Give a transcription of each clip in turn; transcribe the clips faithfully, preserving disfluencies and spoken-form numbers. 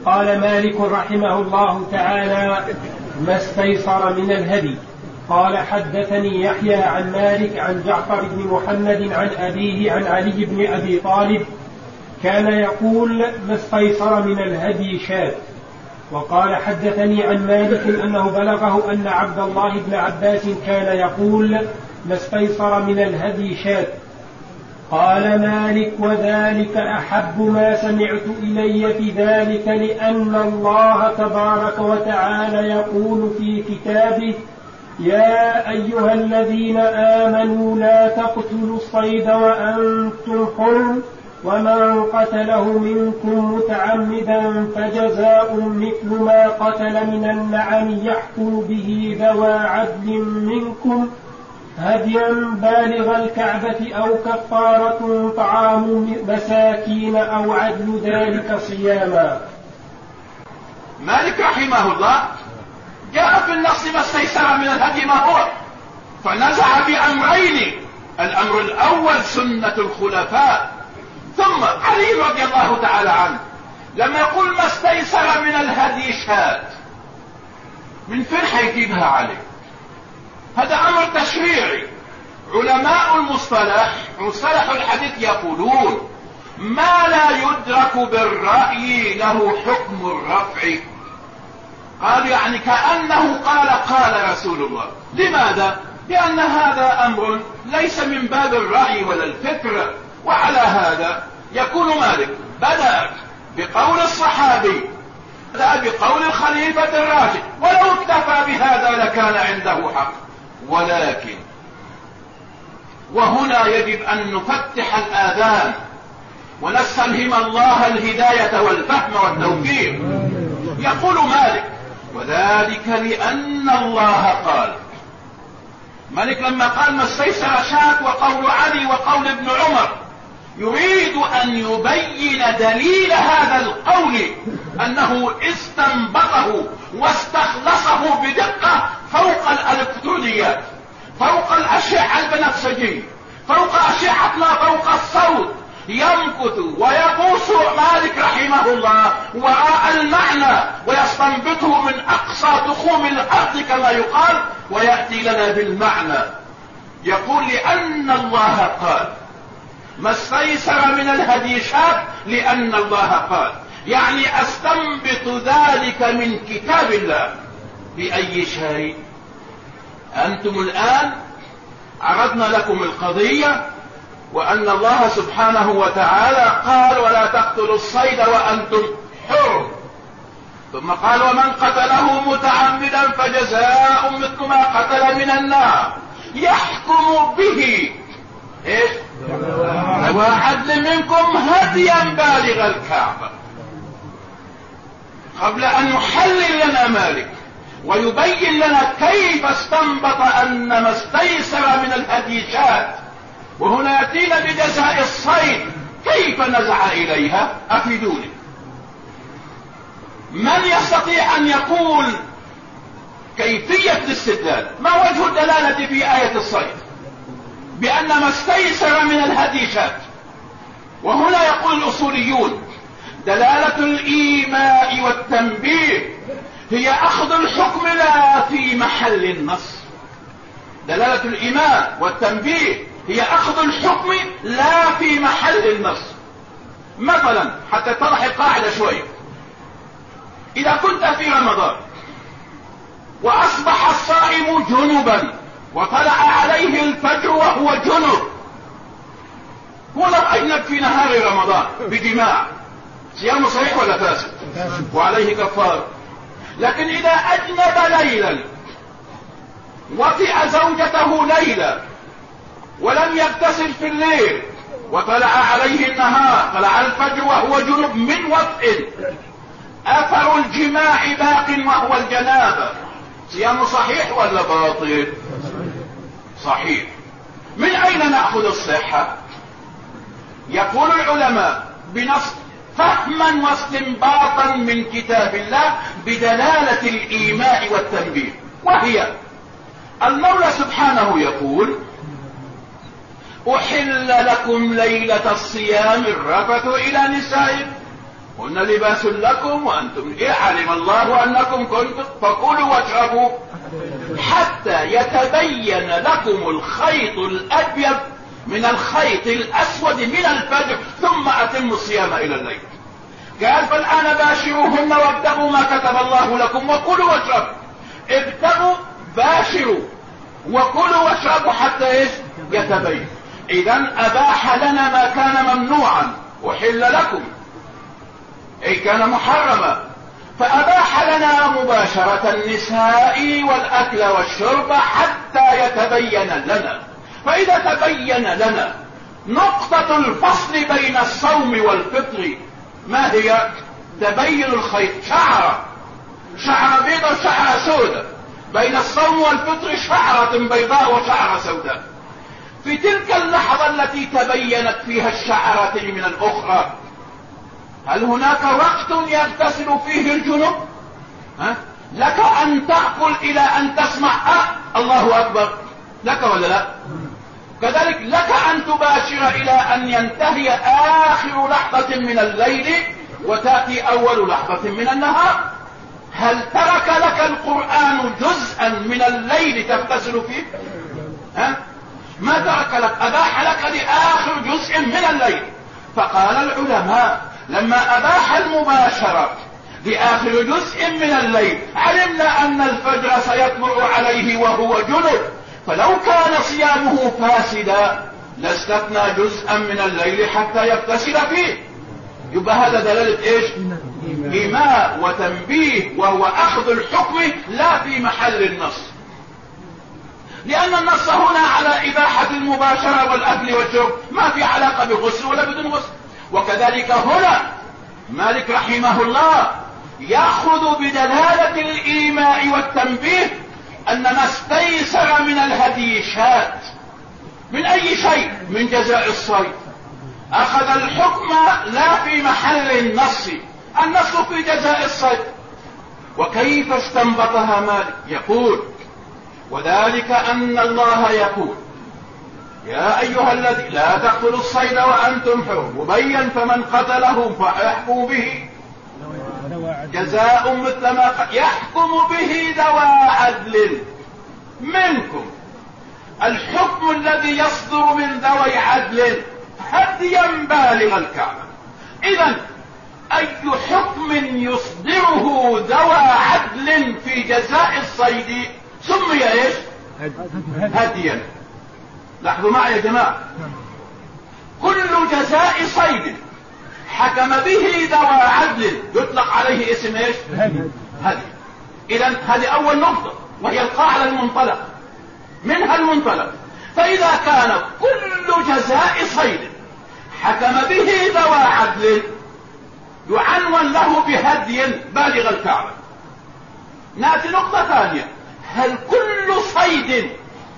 قال مالك رحمه الله تعالى: ما استيسر من الهدي. قال حدثني يحيى عن مالك عن جعفر بن محمد عن أبيه عن علي بن أبي طالب كان يقول: ما استيسر من الهدي شاة. وقال حدثني عن مالك أنه بلغه أن عبد الله بن عباس كان يقول: ما استيسر من الهدي شاة. قال مالك: وذلك أحب ما سمعت إلي في ذلك، لأن الله تبارك وتعالى يقول في كتابه: يا أيها الذين آمنوا لا تقتلوا الصيد وأنتم حرم، ومن قتله منكم متعمدا فجزاء مثل ما قتل من النعم يحكم به ذوى عدل منكم هديا بالغ الكعبة أو كفارة طعام مساكين أو عدل ذلك صياما. مالك رحمه الله جاء في النص ما استيسر من الهدي ما هو، فنزع بأمرين: الأمر الأول سنة الخلفاء، ثم علي رضي الله تعالى عنه لما يقول ما استيسر من الهدي شاة، من فين حيجيبها عليه؟ هذا أمر تشريعي. علماء المصطلح مصطلح الحديث يقولون: ما لا يدرك بالرأي له حكم الرفع. قالوا يعني كأنه قال قال رسول الله. لماذا؟ لأن هذا أمر ليس من باب الرأي ولا الفكر، وعلى هذا يكون مالك بدأ بقول الصحابي، بدأ بقول الخليفة الراشد، ولو اكتفى بهذا لكان عنده حق. ولكن وهنا يجب أن نفتح الآذان ونستلهم الله الهداية والفهم والتوفيق. يقول مالك: وذلك لأن الله قال. مالك لما قال ما استيسر شاة وقول علي وقول ابن عمر يريد أن يبين دليل هذا القول، أنه استنبطه واستخلصه بدقة فوق الإلكترونيات، فوق الأشعة البنفسجية، فوق أشعة ما فوق الصوت، يمكث ويغوص مالك رحمه الله وراء المعنى ويستنبطه من أقصى تخوم الأرض كما يقال، ويأتي لنا بالمعنى. يقول: لأن الله قال. ما استيسر من الهدي شاة لأن الله قال، يعني أستنبط ذلك من كتاب الله. بأي شيء؟ أنتم الآن عرضنا لكم القضية، وأن الله سبحانه وتعالى قال: ولا تقتلوا الصيد وأنتم حرم، ثم قال: ومن قتله متعمدا فجزاء مثل ما قتل من النار يحكم به إيش؟ ذوى عدل منكم هديا بالغ الكعبة. قبل أن يحلل لنا مالك ويبين لنا كيف استنبط أن ما استيسر من الهدي شاة، وهنا يأتينا بجزاء الصيد، كيف نزع إليها؟ أفيدوني. من يستطيع أن يقول كيفية الاستدلال؟ ما وجه الدلالة في آية الصيد بأن ما استيسر من الهدي شاة؟ وهنا يقول الأصوليون: دلالة الإيماء والتنبيه هي أخذ الحكم لا في محل النص. دلالة الإيماء والتنبيه هي أخذ الحكم لا في محل النص. مثلا حتى تضح القاعدة شوية: إذا كنت في رمضان وأصبح الصائم جنبا وطلع عليه الفجر وهو جنب، ولو أجنب في نهار رمضان بجماع، صيامه صحيح ولا فاسد؟ وعليه كفار. لكن إذا أجنب ليلا وطئ زوجته ليلا ولم يغتسل في الليل وطلع عليه النهار، طلع الفجر وهو جنب من وطئ، أثر الجماع باق وهو الجنابة، صيامه صحيح ولا باطل؟ صحيح. من أين نأخذ الصحة؟ يقول العلماء: بنص فهما واستنباطا من كتاب الله بدلالة الإيماء والتنبيه، وهي المولى سبحانه يقول: أحل لكم ليلة الصيام الرفث إلى نسائكم. هن لباس لكم وأنتم إيه علم الله أنكم كنتم فكلوا واشربوا حتى يتبين لكم الخيط الأبيض من الخيط الأسود من الفجر ثم أتموا الصيام إلى الليل. قال فالآن باشروهن وابتغوا ما كتب الله لكم وكلوا واشربوا. ابتغوا باشروا وكلوا واشربوا حتى ايش يتبين. إذن أباح لنا ما كان ممنوعا وحل لكم أي كان محرما، فأباح لنا مباشرة النساء والأكل والشرب حتى يتبين لنا. فإذا تبين لنا نقطة الفصل بين الصوم والفطر ما هي؟ تبين الخيط، شعرة شعرة بيضاء وشعرة سوداء، بين الصوم والفطر شعرة بيضاء وشعرة سوداء. في تلك اللحظة التي تبينت فيها الشعرتين من الأخرى هل هناك وقت يغتسل فيه الجنب؟ ها؟ لك أن تأكل إلى أن تسمع أه الله أكبر، لك ولا لا؟ كذلك لك أن تباشر إلى أن ينتهي آخر لحظة من الليل وتأتي أول لحظة من النهار. هل ترك لك القرآن جزءا من الليل تغتسل فيه؟ ها؟ ما ترك لك، أباح لك لآخر جزء من الليل. فقال العلماء لما أباح المباشرة لآخر جزء من الليل علمنا أن الفجر سيطلع عليه وهو جنب، فلو كان صيامه فاسدا لاستثنى جزءا من الليل حتى يغتسل فيه. يبقى هذا دلالة ايش؟ إيماء وتنبيه، وهو أخذ الحكم لا في محل النص، لأن النص هنا على إباحة المباشرة والأكل والشرب، ما في علاقة بغسل ولا بدون غسل. وكذلك هنا مالك رحمه الله يأخذ بدلالة الإيماء والتنبيه أن ما استيسر من الهدي شاة من أي شيء من جزاء الصيد. أخذ الحكم لا في محل النص، النص في جزاء الصيد. وكيف استنبطها مالك؟ يقول وذلك أن الله يقول يا أيها الذين لا تقتلوا الصيد وأنتم حرم، مبين فمن قتله فيحكم به جزاء مثل ما يحكم به ذوى عدل منكم. الحكم الذي يصدر من ذوي عدل هديا بالغ الكعبة. إذن أي حكم يصدره ذوى عدل في جزاء الصيد سمي ايش؟ هديا. لاحظوا معي يا جماعة، كل جزاء صيد حكم به ذوى عدل يطلق عليه اسم ايش؟ هدي. اذا هذه اول نقطة وهي القاعدة المنطلق منها المنطلق. فاذا كان كل جزاء صيد حكم به ذوى عدل يعنون له بهدي بالغ الكعبة. نأتي نقطة ثانية، هل كل صيد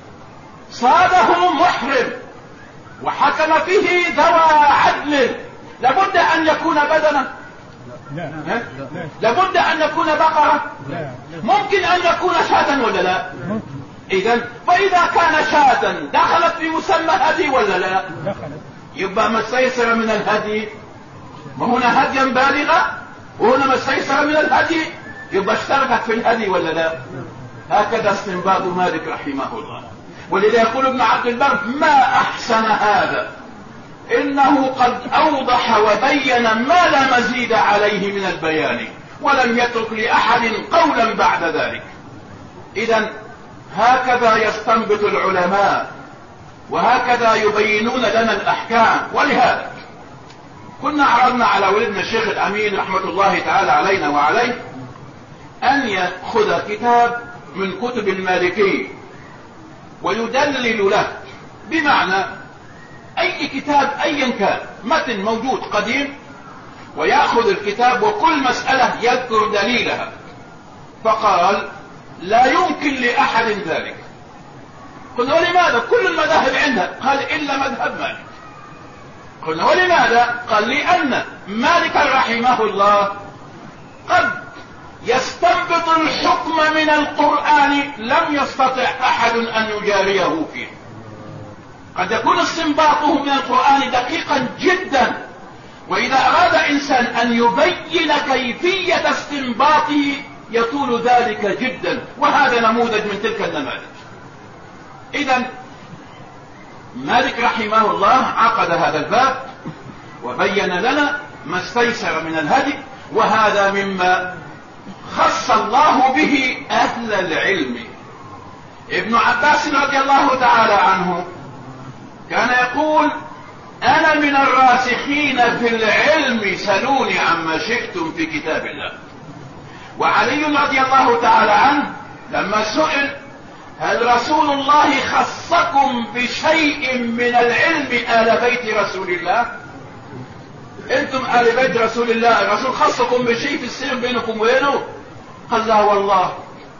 صاده محرم وحكم فيه ذوى عدل لابد أن يكون بدنا؟ لا. لابد أن يكون بقرة؟ ممكن أن يكون شاة ولا لا؟ إذن فإذا كان شاة دخلت في مسمى هدي ولا لا؟ يبقى ما استيسر من الهدي، ما هنا هديا بالغا وهنا ما استيسر من الهدي، يبقى اشتركت في الهدي ولا لا؟ هكذا استنباط مالك رحمه الله. ولذا يقول ابن عبد البر ما أحسن هذا، إنه قد أوضح وبين ما لا مزيد عليه من البيان ولم يترك لأحد قولا بعد ذلك. إذن هكذا يستنبط العلماء وهكذا يبينون لنا الأحكام. ولهذا كنا عرضنا على ولدنا الشيخ الأمين رحمة الله تعالى علينا وعليه أن يأخذ كتاب من كتب المالكي ويدلل له، بمعنى أي كتاب أيا كان متن موجود قديم ويأخذ الكتاب وكل مسألة يذكر دليلها. فقال لا يمكن لأحد ذلك. قلنا ولماذا؟ كل المذاهب عندها. قال إلا مذهب مالك. قلنا ولماذا؟ قال لأن مالك رحمه الله قد يستنبط الحكم من القرآن لم يستطع أحد أن يجاريه فيه. قد يكون استنباطه من القرآن دقيقا جدا وإذا أراد إنسان أن يبين كيفية استنباطه يطول ذلك جدا، وهذا نموذج من تلك النماذج. إذا مالك رحمه الله عقد هذا الباب وبين لنا ما استيسر من الهدي، وهذا مما خص الله به أهل العلم. ابن عباس رضي الله تعالى عنه كان يقول: أنا من الراسخين في العلم، سلوني عما شئتم في كتاب الله. وعلي رضي الله تعالى عنه لما سئل: هل رسول الله خصكم بشيء من العلم آل بيت رسول الله؟ انتم آل بيت رسول الله، الرسول خصكم بشيء في السر بينكم وبينه؟ قال: لا والله،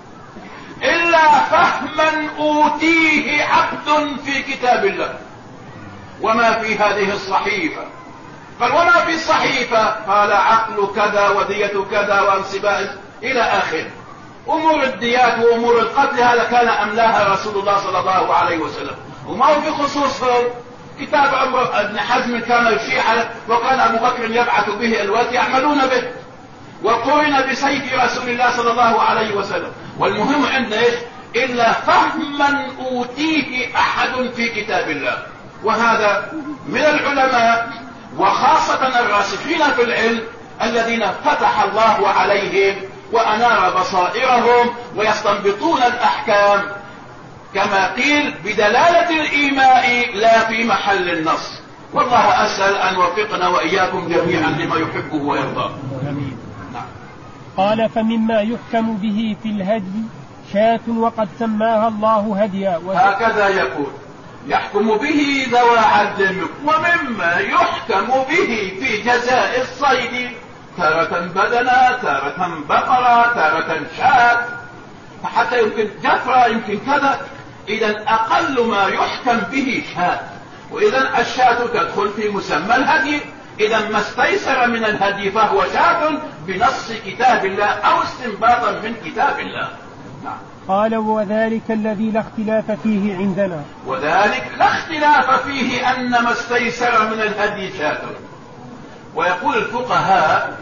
إلا فهما أوتيه عبد في كتاب الله. وما في هذه الصحيفة؟ قال: وما في الصحيفة؟ قال: عقل كذا ودية كذا وانسباء إلى آخر. أمور الديات وأمور القتل هذا كان أملاها رسول الله صلى الله عليه وسلم، وما هو في خصوصهم. كتاب عمر بن حزم كان يشيع، وكان أبو بكر يبعث به الوات يعملون به، وقرن بسيف رسول الله صلى الله عليه وسلم. والمهم عندنا إيش؟ إلا فهما أوتيه أحد في كتاب الله. وهذا من العلماء وخاصة الراسخين في العلم الذين فتح الله عليهم وأنار بصائرهم ويستنبطون الأحكام كما قيل بدلالة الإيماء لا في محل النص. والله أسأل أن وفقنا وإياكم جميعا لما يحبه ويرضاه. نعم. قال: فمما يحكم به في الهدي شاة وقد سماها الله هديا. هكذا يقول: يحكم به ذوى عدل منكم. ومما يحكم به في جزاء الصيد تارة بدنة، تارة بقرة، تارة شاة، فحتى يمكن جفرة، يمكن كذا. إذا أقل ما يحكم به شاة، وإذا الشاة تدخل في مسمى الهدي. إذا ما استيسر من الهدي فهو شاة بنص كتاب الله أو استنباطا من كتاب الله. نعم. قال: وذلك الذي لا اختلاف فيه عندنا. وذلك لا اختلاف فيه أن ما استيسر من الهدي شاة. ويقول الفقهاء: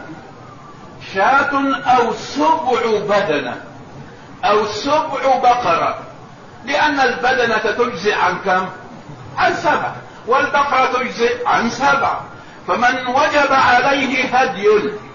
شاة أو سبع بدنة أو سبع بقرة، لأن البدنة تجزئ عن كم؟ عن سبع، والبقرة تجزئ عن سبع. فمن وجب عليه هدي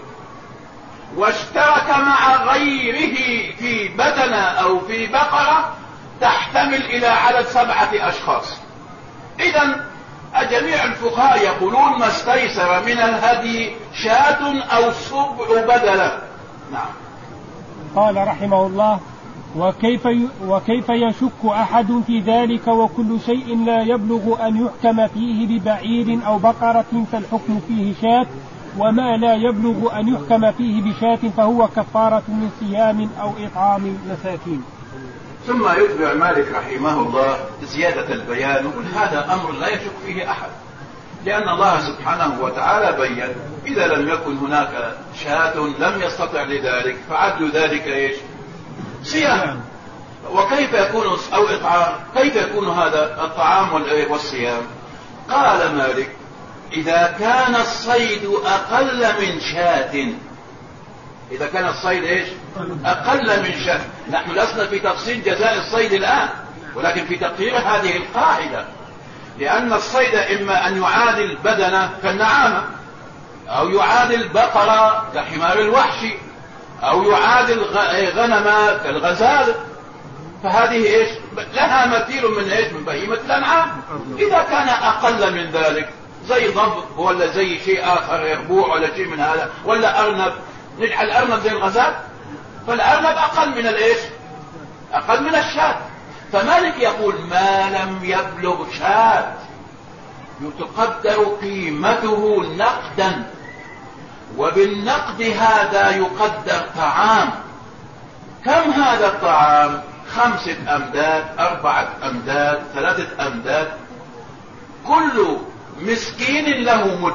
واشترك مع غيره في بدنة أو في بقرة تحتمل إلى عدد سبعة أشخاص. إذن جميع الفقهاء يقولون ما استيسر من الهدي شاة أو سبع بدنة. نعم. قال رحمه الله: وكيف وكيف يشك أحد في ذلك وكل شيء لا يبلغ أن يحكم فيه ببعير أو بقرة فالحكم فيه شاة، وما لا يبلغ أن يحكم فيه بشاة فهو كفارة من صيام أو إطعام مساكين. ثم يتبع مالك رحمه الله زيادة البيان ويقول: هذا أمر لا يشك فيه أحد، لأن الله سبحانه وتعالى بين: إذا لم يكن هناك شاة لم يستطع لذلك فعدل ذلك إيش؟ صيام. وكيف يكون أو إطعام؟ كيف يكون هذا الطعام والصيام؟ قال مالك: إذا كان الصيد أقل من شاة. إذا كان الصيد إيش؟ أقل من شاة. نحن لسنا في تفصيل جزاء الصيد الآن، ولكن في تقرير هذه القاعدة، لأن الصيد إما أن يعادل بدنة كالنعامة، أو يعادل بقرة كحمار الوحشي، أو يعادل غنمة كالغزال، فهذه إيش؟ لها مثيل من إيش؟ من بهيمة الأنعام. إذا كان أقل من ذلك زي ضب ولا زي شيء آخر يربوع ولا شيء من هذا ولا أرنب، نجعل الأرنب زي الغزال، فالأرنب أقل من الإيش؟ أقل من الشاة. فمالك يقول: ما لم يبلغ شاة يتقدر قيمته نقدا، وبالنقد هذا يقدر طعام. كم هذا الطعام؟ خمسة أمداد، أربعة أمداد، ثلاثة أمداد، كل مسكين له مد.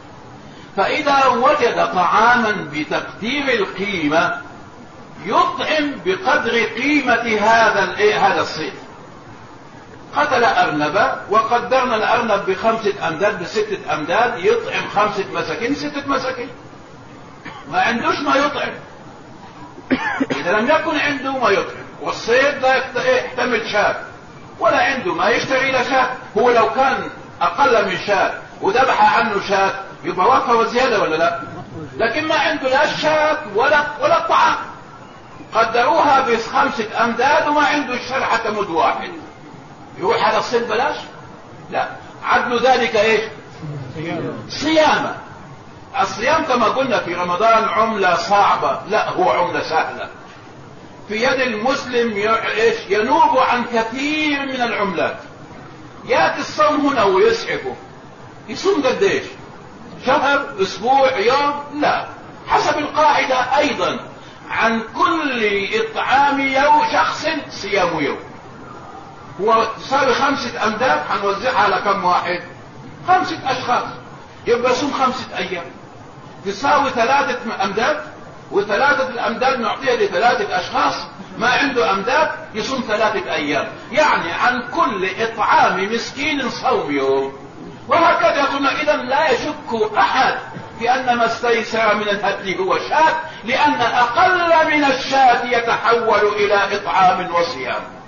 فإذا وجد طعاما بتقدير القيمة يطعم بقدر قيمة هذا هذا الصيد. قتل أرنبا وقدرنا الأرنب بخمسة أمداد بستة أمداد يطعم خمسة مساكين ستة مساكين، ما عندوش ما يطعم. إذا لم يكن عنده ما يطعم والصيد لا يحتمل شاة ولا عنده ما يشتري له شاة، هو لو كان أقل من شاة وذبح عنه شاة يبقى وفى وزيادة ولا لا؟ لكن ما عنده لا الشاة ولا ولا الطعام، قدروها بخمسة أمداد وما عنده الشرع حتى مد واحد، يروح على الصيد بلاش؟ لا، عدل ذلك ايش؟ صيامة. الصيام كما قلنا في رمضان عملة صعبة، لا هو عملة سهلة في يد المسلم ايش؟ ينوب عن كثير من العملات. ياتي الصوم هنا ويسعفه، يصوم قد ايش؟ شهر، اسبوع، يوم؟ لا، حسب القاعدة ايضا عن كل اطعام يوم شخص صيام يوم. هو تساوي خمسة امداد، هنوزعها على كم واحد؟ خمسة اشخاص، يبقى يصوم خمسة ايام. تساوي ثلاثة امداد، وثلاثة الامداد نعطيها لثلاثة اشخاص، ما عنده امداد يصوم ثلاثة ايام، يعني عن كل اطعام مسكين صوم يوم. وهكذا قلنا اذا لا يشك احد في ان ما استيسر من الهدي هو شاة، لان اقل من الشاة يتحول الى اطعام وصيام.